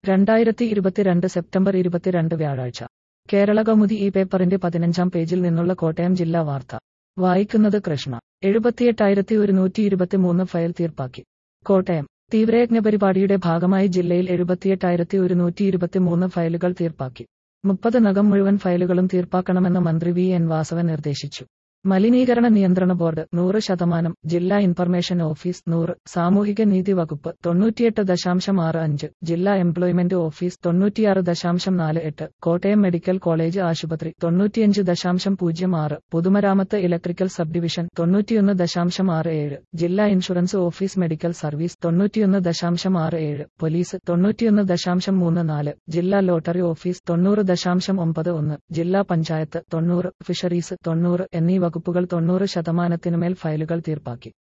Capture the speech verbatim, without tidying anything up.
രണ്ടായിരത്തി ഇരുപത്തിരണ്ട് സെപ്റ്റംബർ ഇരുപത്തിരണ്ട് വ്യാഴാഴ്ച കേരളകൗമുദി ഈ പേപ്പറിന്റെ പതിനഞ്ചാം പേജിൽ നിന്നുള്ള കോട്ടയം ജില്ലാ വാർത്ത വായിക്കുന്നത് കൃഷ്ണ. എഴുപത്തിയെട്ടായിരത്തി ഒരുന്നൂറ്റി ഇരുപത്തിമൂന്ന് ഫയൽ തീർപ്പാക്കി. കോട്ടയം. തീവ്രയജ്ഞ പരിപാടിയുടെ ഭാഗമായി ജില്ലയിൽ എഴുപത്തിയെട്ടായിരത്തി ഒരുന്നൂറ്റി ഇരുപത്തിമൂന്ന് ഫയലുകൾ തീർപ്പാക്കി. മുപ്പതിനകം മുഴുവൻ ഫയലുകളും തീർപ്പാക്കണമെന്ന് മന്ത്രി വി എൻ വാസവൻ നിർദ്ദേശിച്ചു. മലിനീകരണ നിയന്ത്രണ ബോർഡ് നൂറ് ശതമാനം, ജില്ലാ ഇൻഫർമേഷൻ ഓഫീസ് നൂറ്, സാമൂഹിക നീതി വകുപ്പ് തൊണ്ണൂറ്റിയെട്ട് ദശാംശം ആറ് അഞ്ച്, ജില്ലാ എംപ്ലോയ്മെന്റ് ഓഫീസ് തൊണ്ണൂറ്റിയാറ് ദശാംശം നാല് എട്ട്, കോട്ടയം മെഡിക്കൽ കോളേജ് ആശുപത്രി തൊണ്ണൂറ്റിയഞ്ച് ദശാംശം പൂജ്യം ആറ്, പൊതുമരാമത്ത് ഇലക്ട്രിക്കൽ സബ് ഡിവിഷൻ തൊണ്ണൂറ്റിയൊന്ന് ദശാംശം ആറ് ഏഴ്, ജില്ലാ ഇൻഷുറൻസ് ഓഫീസ് മെഡിക്കൽ സർവീസ് തൊണ്ണൂറ്റിയൊന്ന് ദശാംശം ആറ് ഏഴ്, പോലീസ് തൊണ്ണൂറ്റിയൊന്ന് ദശാംശം മൂന്ന് നാല്, ജില്ലാ ലോട്ടറി ഓഫീസ് തൊണ്ണൂറ് ദശാംശം ഒമ്പത് ഒന്ന്, ജില്ലാ പഞ്ചായത്ത് തൊണ്ണൂറ്, ഫിഷറീസ് തൊണ്ണൂറ് എന്നീ വകുപ്പുകൾ തൊണ്ണൂറ് ശതമാനത്തിനുമേൽ ഫയലുകൾ തീർപ്പാക്കി.